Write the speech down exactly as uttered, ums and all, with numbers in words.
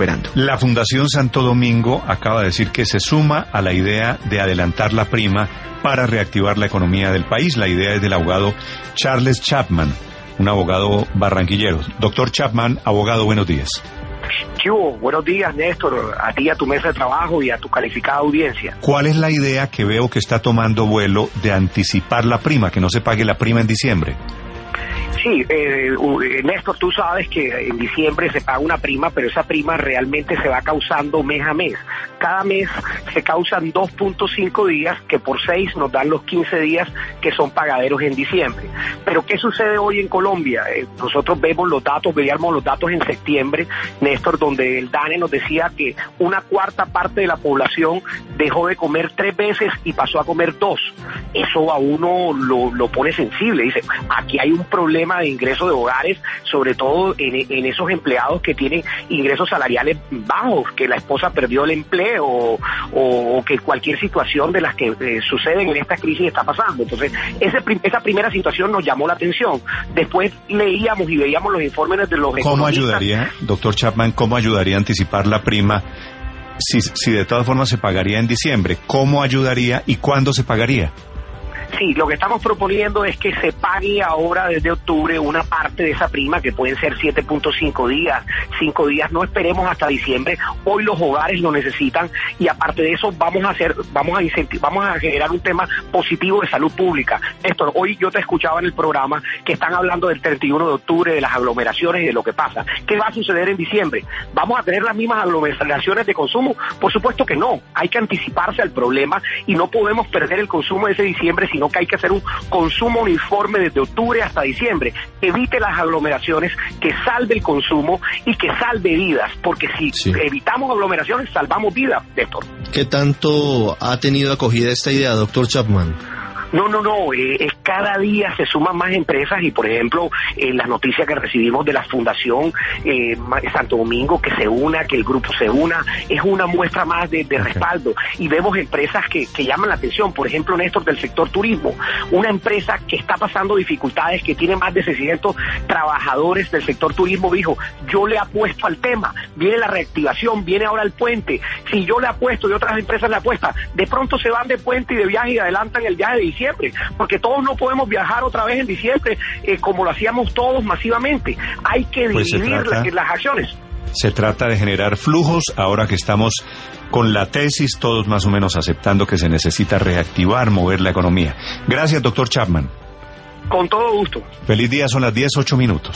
recuperando. La Fundación Santo Domingo acaba de decir que se suma a la idea de adelantar la prima para reactivar la economía del país. La idea es del abogado Charles Chapman, un abogado barranquillero. Doctor Chapman, abogado, buenos días. ¿Qué hubo? Buenos días, Néstor, a ti, a tu mesa de trabajo y a tu calificada audiencia. ¿Cuál es la idea que veo que está tomando vuelo de anticipar la prima, que no se pague la prima en diciembre? Sí, eh, Néstor, tú sabes que en diciembre se paga una prima, pero esa prima realmente se va causando mes a mes. Cada mes se causan dos punto cinco días, que por seis nos dan los quince días que son pagaderos en diciembre. Pero ¿qué sucede hoy en Colombia? Eh, nosotros vemos los datos, veíamos los datos en septiembre, Néstor, donde el DANE nos decía que una cuarta parte de la población dejó de comer tres veces y pasó a comer dos. Eso a uno lo, lo pone sensible. Dice, aquí hay un problema de ingresos de hogares, sobre todo en, en esos empleados que tienen ingresos salariales bajos, que la esposa perdió el empleo o, o que cualquier situación de las que eh, suceden en esta crisis está pasando. Entonces, ese, esa primera situación nos llamó la atención. Después leíamos y veíamos los informes de los ¿Cómo ayudaría, doctor Chapman, cómo ayudaría a anticipar la prima si, si de todas formas se pagaría en diciembre? ¿Cómo ayudaría y cuándo se pagaría? Sí, lo que estamos proponiendo es que se pague ahora desde octubre una parte de esa prima, que pueden ser siete punto cinco días, cinco días, no esperemos hasta diciembre. Hoy los hogares lo necesitan y aparte de eso vamos a hacer, vamos a incentivar, vamos a generar un tema positivo de salud pública. Néstor, hoy yo te escuchaba en el programa que están hablando del treinta y uno de octubre, de las aglomeraciones y de lo que pasa. ¿Qué va a suceder en diciembre? ¿Vamos a tener las mismas aglomeraciones de consumo? Por supuesto que no, hay que anticiparse al problema y no podemos perder el consumo de ese diciembre, sino que hay que hacer un consumo uniforme desde octubre hasta diciembre. Evite las aglomeraciones, que salve el consumo y que salve vidas, porque si sí. evitamos aglomeraciones, salvamos vidas, Néstor. ¿Qué tanto ha tenido acogida esta idea, doctor Chapman? No, no, no, eh, es cada día se suman más empresas y, por ejemplo, en las noticias que recibimos de la Fundación eh, Santo Domingo, que se una, que el grupo se una, es una muestra más de, de okay. respaldo. Y vemos empresas que, que llaman la atención, por ejemplo, Néstor, del sector turismo, una empresa que está pasando dificultades, que tiene más de seiscientos trabajadores del sector turismo, dijo, yo le apuesto al tema, viene la reactivación, viene ahora el puente, si yo le apuesto y otras empresas le apuestan, de pronto se van de puente y de viaje y adelantan el viaje de diciembre. Porque todos no podemos viajar otra vez en diciembre eh, como lo hacíamos todos masivamente. Hay que pues dividir trata, la, las acciones. Se trata de generar flujos ahora que estamos con la tesis, todos más o menos aceptando que se necesita reactivar, mover la economía. Gracias, doctor Chapman. Con todo gusto. Feliz día, son las diez, ocho minutos.